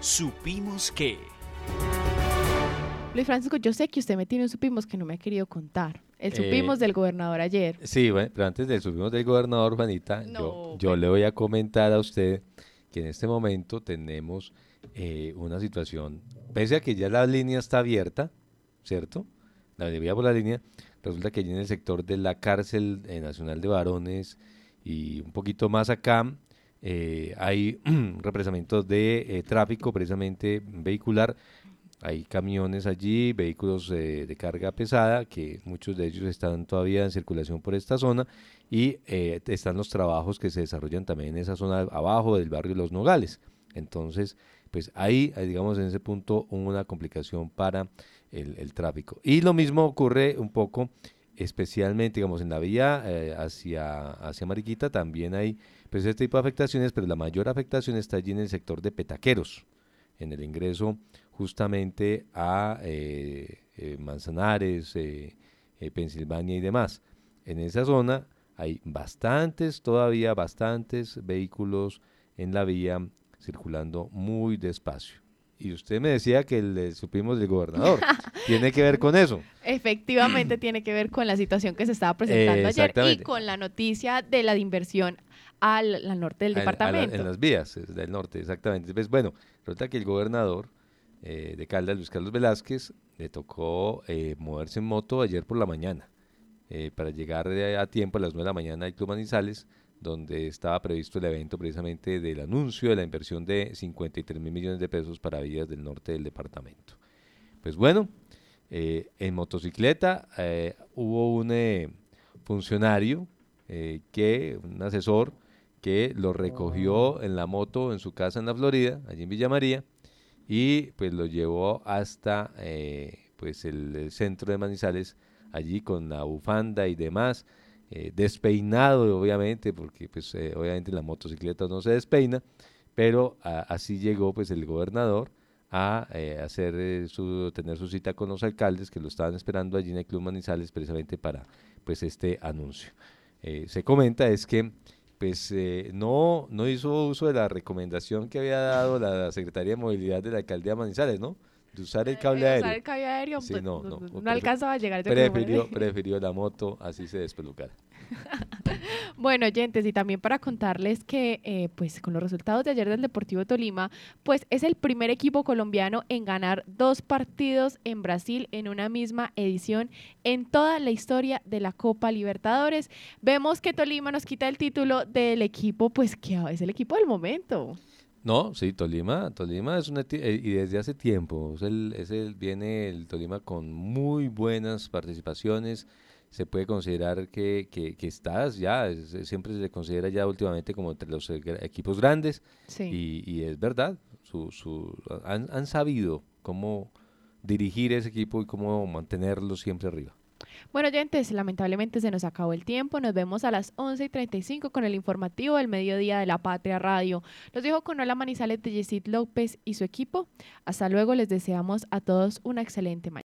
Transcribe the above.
Supimos que. Luis Francisco, yo sé que usted me tiene un supimos que no me ha querido contar. El supimos del gobernador ayer. Sí, bueno, pero antes del supimos del gobernador, Juanita, yo le voy a comentar a usted que en este momento tenemos una situación, pese a que ya la línea está abierta, ¿cierto? La vía por la línea, resulta que allí en el sector de la cárcel nacional de varones y un poquito más acá, hay represamientos de tráfico, precisamente vehicular. Hay camiones allí, vehículos de carga pesada, que muchos de ellos están todavía en circulación por esta zona, y están los trabajos que se desarrollan también en esa zona abajo del barrio Los Nogales. Entonces, pues ahí, digamos, en ese punto una complicación para el tráfico. Y lo mismo ocurre un poco, especialmente, digamos, en la vía hacia Mariquita, también hay pues este tipo de afectaciones, pero la mayor afectación está allí en el sector de Petaqueros, en el ingreso justamente a Manzanares, Pensilvania y demás. En esa zona hay todavía bastantes vehículos en la vía circulando muy despacio. Y usted me decía que le supimos del gobernador. ¿Tiene que ver con eso? Efectivamente tiene que ver con la situación que se estaba presentando ayer y con la noticia de la inversión al norte del departamento. En las vías del norte, exactamente. Pues bueno, resulta que el gobernador de Caldas, Luis Carlos Velázquez, le tocó moverse en moto ayer por la mañana para llegar a tiempo a las 9 de la mañana al Club Manizales, donde estaba previsto el evento precisamente del anuncio de la inversión de 53.000 millones de pesos para vías del norte del departamento. Pues bueno, en motocicleta hubo un funcionario, un asesor, que lo recogió en la moto en su casa en la Florida, allí en Villa María, y pues lo llevó hasta pues el centro de Manizales, allí con la bufanda y demás, despeinado obviamente, porque pues obviamente la motocicleta no se despeina, pero así llegó pues el gobernador a tener su cita con los alcaldes que lo estaban esperando allí en el Club Manizales precisamente para pues este anuncio. Se comenta es que pues no hizo uso de la recomendación que había dado la Secretaría de Movilidad de la Alcaldía de Manizales, ¿no? De usar el cable aéreo. Usar el cable aéreo, sí, pues, no alcanzaba a llegar. Prefirió la moto, así se despelucara. Bueno, oyentes, y también para contarles que pues con los resultados de ayer del Deportivo Tolima, pues es el primer equipo colombiano en ganar 2 partidos en Brasil en una misma edición en toda la historia de la Copa Libertadores. Vemos que Tolima nos quita el título del equipo, pues que es el equipo del momento. No, sí, Tolima es y desde hace tiempo, viene el Tolima con muy buenas participaciones. Se puede considerar que estás ya, siempre se le considera ya últimamente como entre los equipos grandes, sí. y es verdad, han sabido cómo dirigir ese equipo y cómo mantenerlo siempre arriba. Bueno, oyentes, lamentablemente se nos acabó el tiempo. Nos vemos a las 11:35 con el informativo del mediodía de La Patria Radio. Los dejo con Hola Manizales de Yesid López y su equipo. Hasta luego, les deseamos a todos una excelente mañana.